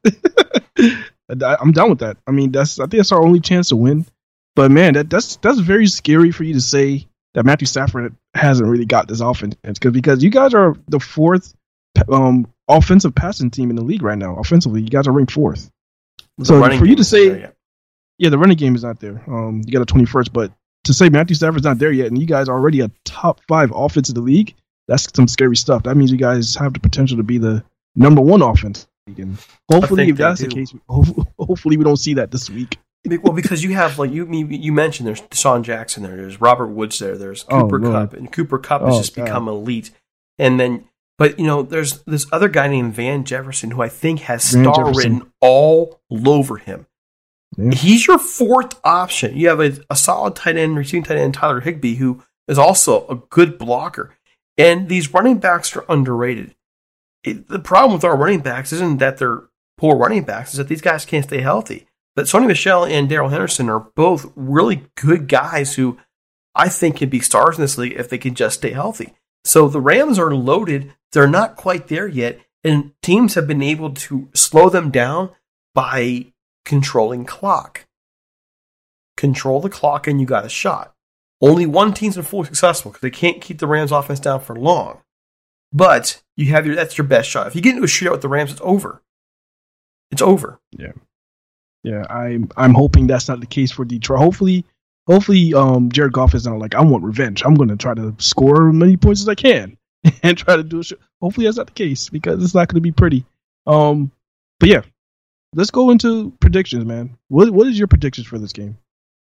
I'm down with that. I mean, that's I think that's our only chance to win. But man, that, that's that's very scary for you to say that Matthew Stafford hasn't really got this offense, because because you guys are the fourth um, offensive passing team in the league right now. Offensively, you guys are ranked fourth. The so for you to say, there, yeah. yeah, the running game is not there. Um, you got a twenty-first, but to say Matthew Stafford's not there yet, and you guys are already a top five offense in the league, that's some scary stuff. That means you guys have the potential to be the number one offense. And hopefully, if that's do. the case, hopefully we don't see that this week. Well, because you have, like you you mentioned, there's Deshaun Jackson there, there's Robert Woods there, there's Cooper oh, Kupp, and Cooper Kupp has oh, just God. become elite. And then, but you know, there's this other guy named Van Jefferson who I think has Van star Jefferson. written all over him. Yeah. He's your fourth option. You have a, a solid tight end, receiving tight end, Tyler Higbee, who is also a good blocker. And these running backs are underrated. It, the problem with our running backs isn't that they're poor running backs, is that these guys can't stay healthy. But Sony Michel and Darrell Henderson are both really good guys who I think can be stars in this league if they can just stay healthy. So the Rams are loaded. They're not quite there yet. And teams have been able to slow them down by controlling clock. Control the clock and you got a shot. Only one team's been fully successful because they can't keep the Rams offense down for long. But you have your that's your best shot. If you get into a shootout with the Rams, it's over. It's over. Yeah. Yeah, I'm I'm hoping that's not the case for Detroit. Hopefully, hopefully, um, Jared Goff is not like, I want revenge. I'm going to try to score as many points as I can and try to do it. Hopefully, that's not the case, because it's not going to be pretty. Um, but yeah, let's go into predictions, man. What what is your predictions for this game?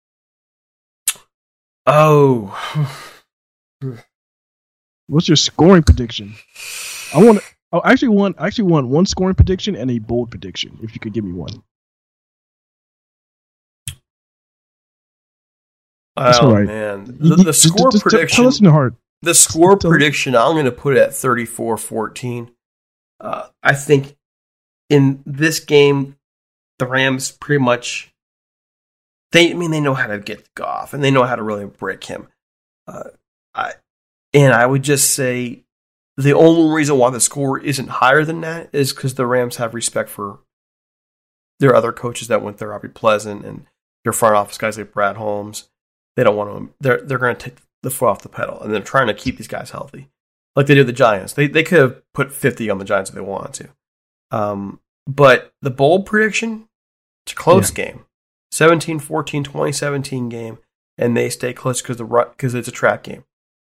Oh, what's your scoring prediction? I want. I actually want. I actually want one scoring prediction and a bold prediction. If you could give me one. That's oh right. man, the, the score just, just, prediction. Tell us in the heart. The score prediction. I'm going to put it at thirty-four fourteen. Uh, I think in this game, the Rams pretty much. They, I mean, they know how to get Goff, and they know how to really break him. Uh, I, and I would just say the only reason why the score isn't higher than that is because the Rams have respect for their other coaches that went there, Aubrey Pleasant, and their front office guys like Brad Holmes. They don't want to. They're they're going to take the foot off the pedal, and they're trying to keep these guys healthy, like they do the Giants. They they could have put fifty on the Giants if they wanted to. Um, but the bold prediction, it's a close yeah. game, seventeen fourteen, twenty seventeen game, and they stay close because the because it's a trap game.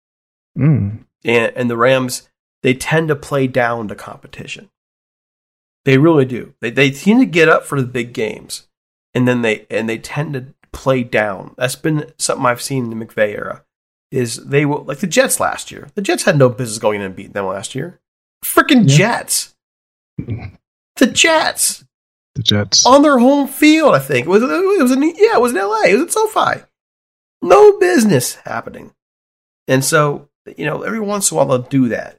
Mm. And and the Rams, they tend to play down to competition. They really do. They they tend to get up for the big games, and then they and they tend to play down. That's been something I've seen in the McVay era. Is they will, like the Jets last year. The Jets had no business going in and beating them last year. Freaking yeah. Jets. The Jets. The Jets on their home field. I think it was. It was in yeah. It was in L A. It was at SoFi. No business happening. And so you know, every once in a while they'll do that.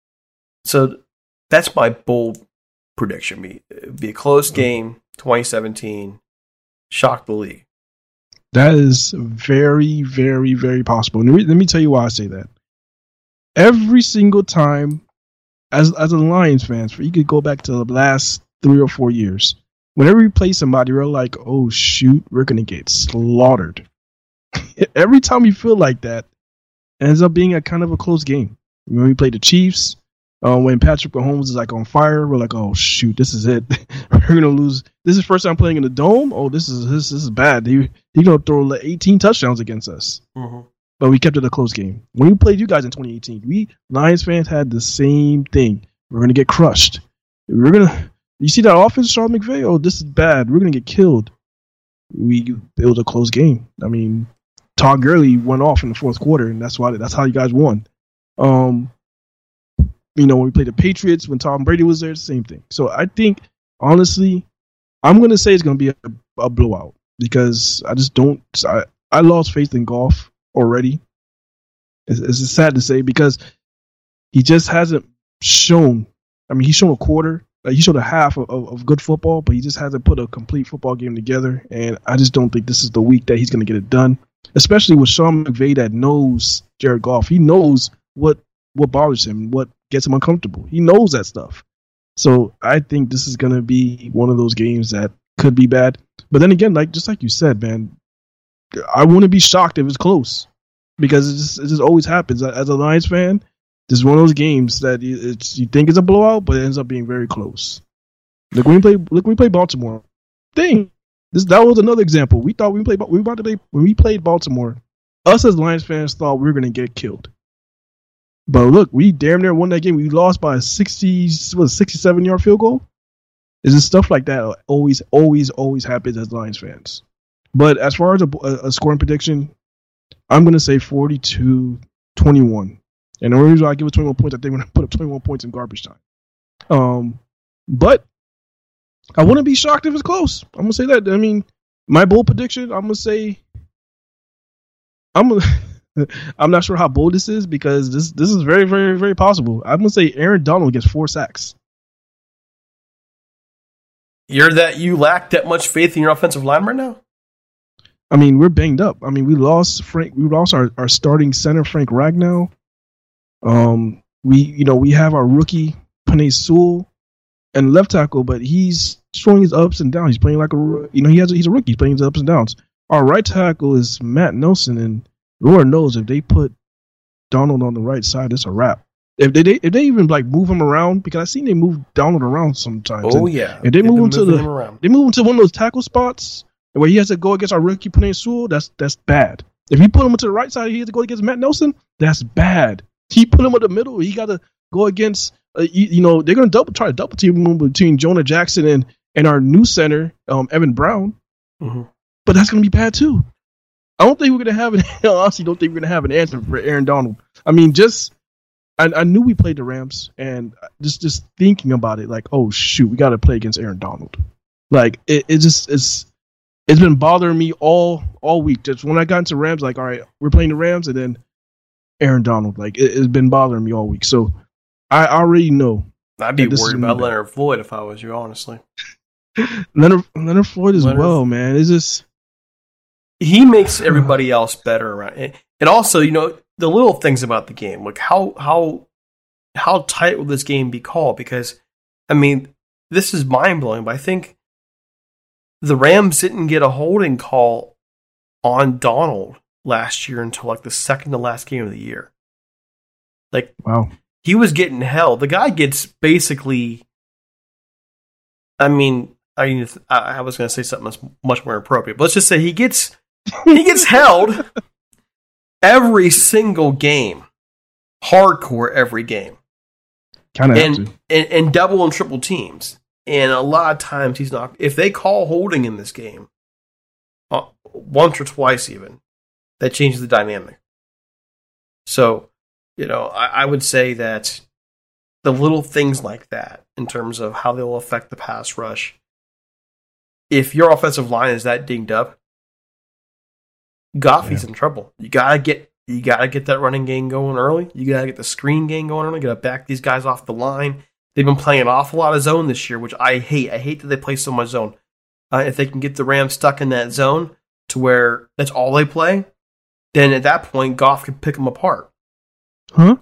So that's my bold prediction. Be be a close game. twenty seventeen. Shock the league. That is very, very, very possible. And let me tell you why I say that. Every single time, as as a Lions fan, you could go back to the last three or four years. Whenever we play somebody, we're like, oh, shoot, we're going to get slaughtered. Every time you feel like that, it ends up being a kind of a close game. When we played the Chiefs, uh, when Patrick Mahomes is like on fire, we're like, oh, shoot, this is it. We're going to lose. This is first time playing in the Dome. Oh, this is this, this is bad. He He's going to throw eighteen touchdowns against us. Mm-hmm. But we kept it a close game. When we played you guys in twenty eighteen, we Lions fans had the same thing. we're gonna get crushed. We're gonna. You see that offense, Sean McVay? Oh, this is bad. We're gonna get killed. We it was a close game. I mean, Todd Gurley went off in the fourth quarter, and that's why that's how you guys won. Um, you know, when we played the Patriots, when Tom Brady was there, the same thing. So I think, honestly, I'm going to say it's going to be a, a blowout because I just don't I, – I lost faith in Goff already. It's, it's sad to say because he just hasn't shown – I mean, he's shown a quarter. Like he showed a half of, of, of good football, but he just hasn't put a complete football game together. And I just don't think this is the week that he's going to get it done, especially with Sean McVay that knows Jared Goff. He knows what, what bothers him, what gets him uncomfortable. He knows that stuff. So I think this is going to be one of those games that could be bad. But then again, like just like you said, man, I wouldn't be shocked if it's close because it just, it just always happens. As a Lions fan, this is one of those games that it's, you think it's a blowout, but it ends up being very close. Look when we play, look when we play Baltimore. Thing, this that was another example. We thought we played, we were about to play when we played Baltimore. Us as Lions fans thought we were going to get killed. But look, we damn near won that game. We lost by a sixty, what, sixty-seven yard field goal. It's just stuff like that always, always, always happens as Lions fans. But as far as a, a scoring prediction, I'm going to say forty-two twenty-one. And the only reason I give it twenty-one points, I think when I put up twenty-one points in garbage time. Um, but I wouldn't be shocked if it's close. I'm going to say that. I mean, my bold prediction, I'm going to say, I'm going to. I'm not sure how bold this is because this this is very, very, very possible. I'm gonna say Aaron Donald gets four sacks. You're that you lack that much faith in your offensive line right now? I mean, we're banged up. I mean, we lost Frank. We lost our, our starting center, Frank Ragnow. Um, we you know we have our rookie Penei Sewell and left tackle, but he's showing his ups and downs. He's playing like a you know he has a, he's a rookie. He's playing his ups and downs. Our right tackle is Matt Nelson, and Lord knows if they put Donald on the right side, it's a wrap. If they, they if they even like move him around, because I've seen they move Donald around sometimes. Oh and yeah, if they They've move him to the him they move him to one of those tackle spots where he has to go against our rookie Penei Sewell, that's that's bad. If you put him to the right side, he has to go against Matt Nelson. That's bad. He put him in the middle. He got to go against. Uh, you, you know they're gonna double try to double team him between Jonah Jackson and and our new center, um, Evan Brown. Mm-hmm. But that's gonna be bad too. I don't think we're gonna have an. I honestly don't think we're gonna have an answer for Aaron Donald. I mean, just I, I knew we played the Rams, and just just thinking about it, like, oh shoot, we got to play against Aaron Donald. Like it, it just it's it's been bothering me all all week. Just when I got into Rams, like, all right, we're playing the Rams, and then Aaron Donald. Like it, it's been bothering me all week. So I already know. I'd be worried about Leonard Floyd if I was you, honestly. Leonard Leonard Floyd as Leonard, well, man. It's just. He makes everybody else better around it. And also, you know, the little things about the game, like how how how tight will this game be called? Because, I mean, this is mind-blowing, but I think the Rams didn't get a holding call on Donald last year until like the second to last game of the year. Like, wow. He was getting held. The guy gets basically, I mean, I I was going to say something that's much more appropriate, but let's just say he gets he gets held every single game, hardcore every game, kind of and, and and double and triple teams. And a lot of times he's not. If they call holding in this game, uh, once or twice even, that changes the dynamic. So, you know, I, I would say that the little things like that, in terms of how they will affect the pass rush. If your offensive line is that dinged up, Goffey's yeah. in trouble. You gotta get you gotta get that running game going early. You gotta get the screen game going early. You gotta back these guys off the line. They've been playing an awful lot of zone this year, which I hate. I hate that they play so much zone. Uh, if they can get the Rams stuck in that zone to where that's all they play, then at that point, Goff can pick them apart. Huh?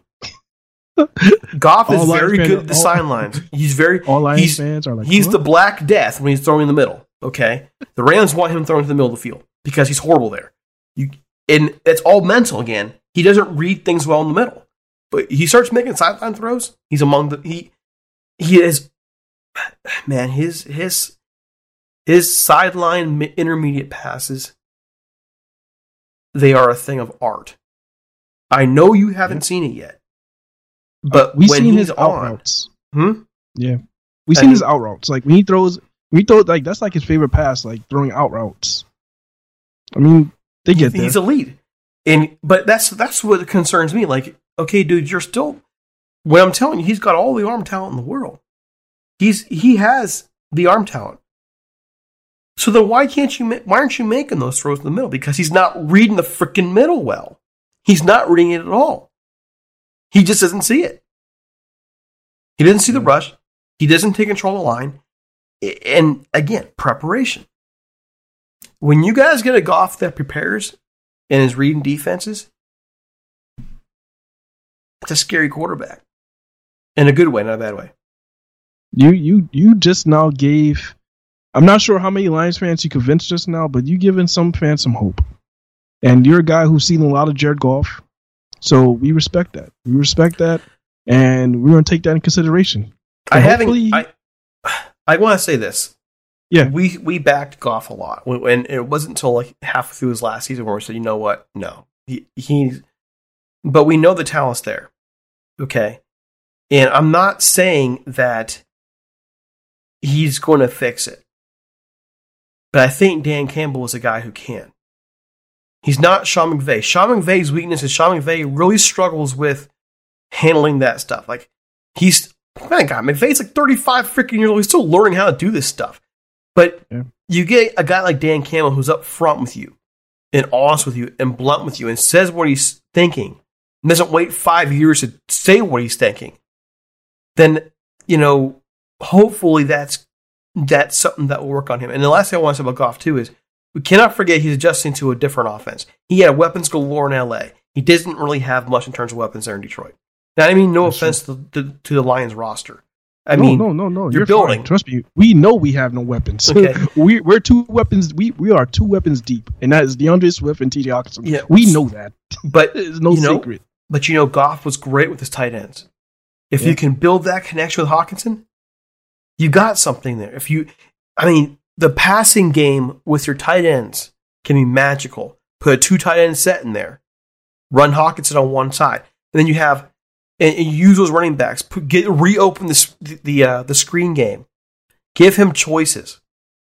Goff is very good at the sidelines. He's very all Lions he's, fans are like he's what? the Black Death when he's throwing in the middle. Okay, the Rams want him thrown to the middle of the field because he's horrible there. You and it's all mental again. He doesn't read things well in the middle, but he starts making sideline throws. He's among the he he is man his his his sideline intermediate passes. They are a thing of art. I know you haven't yeah. seen it yet. But we've when seen he's his on, out routes. Hmm? Yeah. We've seen his out routes. Like when he throws, when he throws, like that's like his favorite pass, like throwing out routes. I mean, they get he's, there. He's elite. And, but that's, that's what concerns me. Like, okay, dude, you're still, when I'm telling you, he's got all the arm talent in the world. He's, he has the arm talent. So then why can't you, why aren't you making those throws in the middle? Because he's not reading the freaking middle well. He's not reading it at all. He just doesn't see it. He doesn't see the rush. He doesn't take control of the line. And again, preparation. When you guys get a Goff that prepares and is reading defenses, it's a scary quarterback. In a good way, not a bad way. You you you just now gave, I'm not sure how many Lions fans you convinced just now, but you giving some fans some hope. And you're a guy who's seen a lot of Jared Goff. So we respect that. We respect that. And we're going to take that in consideration. I haven't. I, I want to say this. Yeah, we we backed Goff a lot, when it wasn't until like halfway through his last season where we said, you know what, no, he he's. But we know the talent's there, okay. And I'm not saying that he's going to fix it, but I think Dan Campbell is a guy who can. He's not Sean McVay. Sean McVay's weakness is Sean McVay really struggles with handling that stuff. Like he's. Man, God, McVay's like thirty-five freaking years old. He's still learning how to do this stuff. But yeah. You get a guy like Dan Campbell who's up front with you and honest with you and blunt with you and says what he's thinking and doesn't wait five years to say what he's thinking. Then, you know, hopefully that's that's something that will work on him. And the last thing I want to say about Goff, too, is we cannot forget he's adjusting to a different offense. He had weapons galore in L A. He doesn't really have much in terms of weapons there in Detroit. Now, I mean, no That's offense to, to, to the Lions roster. I no, mean, no, no, no. You're, you're building. Fine. Trust me, we know we have no weapons. Okay. we, we're two weapons. We we are two weapons deep, and that is DeAndre Swift and T J Hockenson. Yeah, we know that. But it's no you know, secret. But you know, Goff was great with his tight ends. If yeah. you can build that connection with Hockenson, you got something there. If you, I mean, the passing game with your tight ends can be magical. Put a two tight end set in there, run Hockenson on one side, and then you have. And, and use those running backs. Put, get reopen the the uh, the screen game. Give him choices,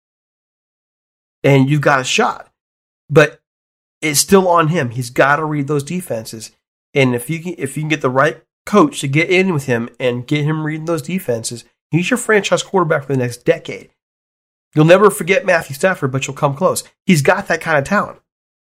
and you've got a shot. But it's still on him. He's got to read those defenses. And if you can, if you can get the right coach to get in with him and get him reading those defenses, he's your franchise quarterback for the next decade. You'll never forget Matthew Stafford, but you'll come close. He's got that kind of talent.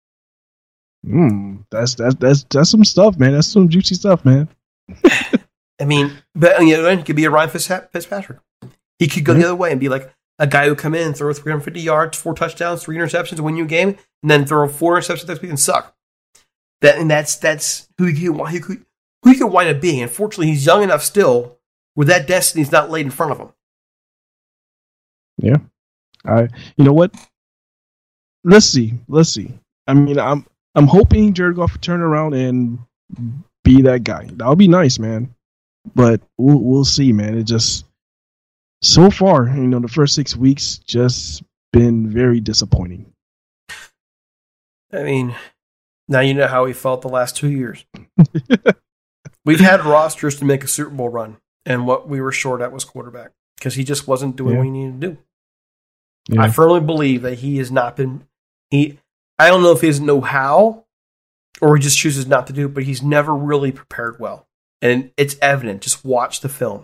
Mm, that's that's that's that's some stuff, man. That's some juicy stuff, man. I mean, but on the other end, he could be a Ryan Fitzpatrick. He could go mm-hmm. the other way and be like a guy who come in, throw three hundred fifty yards, four touchdowns, three interceptions, win you a game, and then throw four interceptions next week and suck. That and that's that's who he could he could who he could wind up being. Unfortunately, he's young enough still where that destiny's not laid in front of him. Yeah, I. You know what? Let's see. Let's see. I mean, I'm I'm hoping Jared Goff will turn around and be that guy. That would be nice, man. But we'll we'll see, man. It just so far, you know, the first six weeks just been very disappointing. I mean, now you know how we felt the last two years. We've had rosters to make a Super Bowl run, and what we were short at was quarterback because he just wasn't doing yeah. what he needed to do. Yeah. I firmly believe that he has not been. He, I don't know if he doesn't know how, or he just chooses not to do it, but he's never really prepared well. And it's evident. Just watch the film.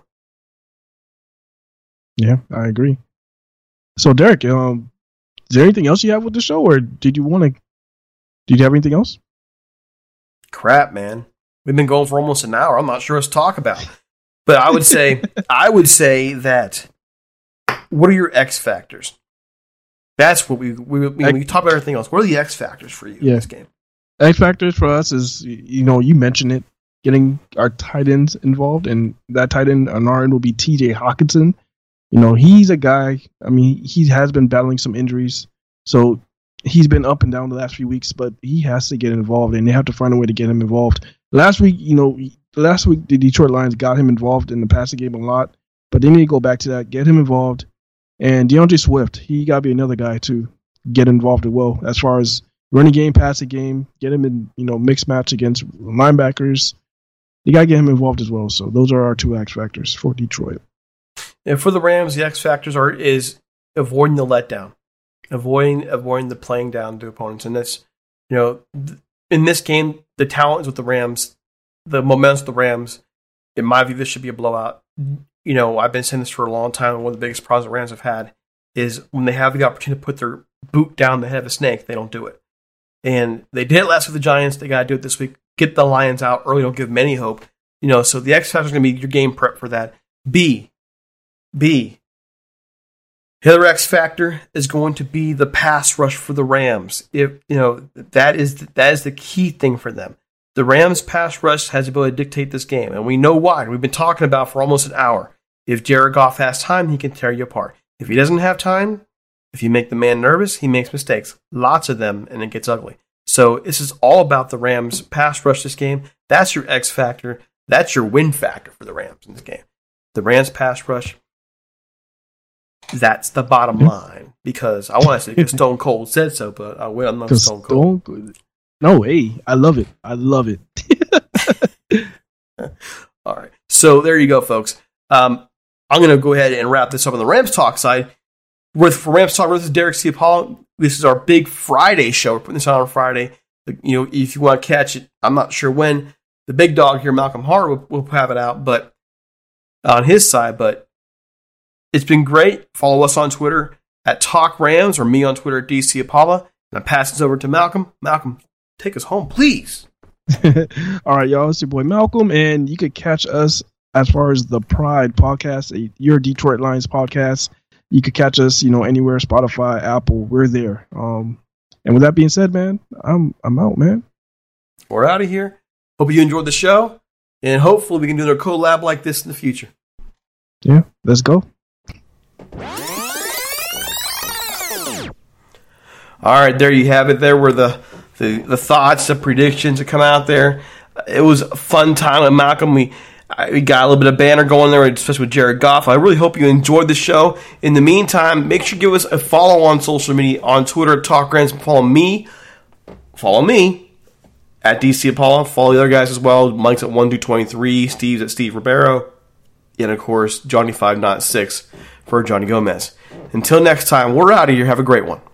Yeah, I agree. So, Derek, um, is there anything else you have with the show, or did you want to? Did you have anything else? Crap, man. We've been going for almost an hour. I'm not sure what to talk about. But I would say, I would say that. What are your X factors? That's what we we we, we talk about everything else. What are the X factors for you yeah. in this game? X factors for us is, you know, you mentioned it, getting our tight ends involved, and that tight end on our end will be T J Hockenson. You know, he's a guy, I mean, he has been battling some injuries, so he's been up and down the last few weeks, but he has to get involved, and they have to find a way to get him involved. Last week, you know, last week the Detroit Lions got him involved in the passing game a lot, but they need to go back to that, get him involved. And DeAndre Swift, he got to be another guy to get involved as well, as far as running game, passing game, get him in, you know, mixed match against linebackers. you got to get him involved as well. So those are our two X factors for Detroit. And for the Rams, the X factors are is avoiding the letdown, avoiding avoiding the playing down to opponents. And that's, you know, th- in this game, the talent is with the Rams, the momentum with the Rams. In my view, this should be a blowout. You know, I've been saying this for a long time. And one of the biggest problems the Rams have had is when they have the opportunity to put their boot down the head of a snake, they don't do it. And they did it last week with the Giants. They got to do it this week. Get the Lions out early. Don't give them any hope. You know, so the X factor is going to be your game prep for that. B, B. The other X factor is going to be the pass rush for the Rams. If you know that is the, that is the key thing for them. The Rams pass rush has the ability to dictate this game, and we know why. We've been talking about for almost an hour. If Jared Goff has time, he can tear you apart. If he doesn't have time, if you make the man nervous, he makes mistakes. Lots of them, and it gets ugly. So this is all about the Rams pass rush this game. That's your X factor. That's your win factor for the Rams in this game. The Rams pass rush. That's the bottom line, because I want to say because Stone Cold said so, but I will not Stone Cold. Stone, no way. I love it. I love it. All right. So there you go, folks. Um, I'm going to go ahead and wrap this up on the Rams Talk side. With for Rams Talk, this is Derek C. Apollo. This is our big Friday show. We're putting this on on Friday. You know, if you want to catch it, I'm not sure when. The big dog here, Malcolm Hart, will, will have it out, but on his side. But it's been great. Follow us on Twitter at Talk Rams or me on Twitter at D C Apollo. And I pass this over to Malcolm. Malcolm, take us home, please. All right, y'all. It's your boy Malcolm, and you could catch us as far as the Pride podcast, your Detroit Lions podcast. You could catch us, you know, anywhere, Spotify, Apple. We're there. Um, and with that being said, man, I'm I'm out, man. We're out of here. Hope you enjoyed the show, and hopefully we can do another collab like this in the future. Yeah, let's go. All right, there you have it. There were the, the, the thoughts, the predictions that come out there. It was a fun time with Malcolm. We, we got a little bit of banner going there, especially with Jared Goff. I really hope you enjoyed the show. In the meantime, make sure you give us a follow on social media, on Twitter, Talk Rams. Follow me. Follow me at D C Apollo. Follow the other guys as well. Mike's at one two two three. Steve's at Steve Ribeiro. And, of course, Johnny five not six for Johnny Gomez. Until next time, we're out of here. Have a great one.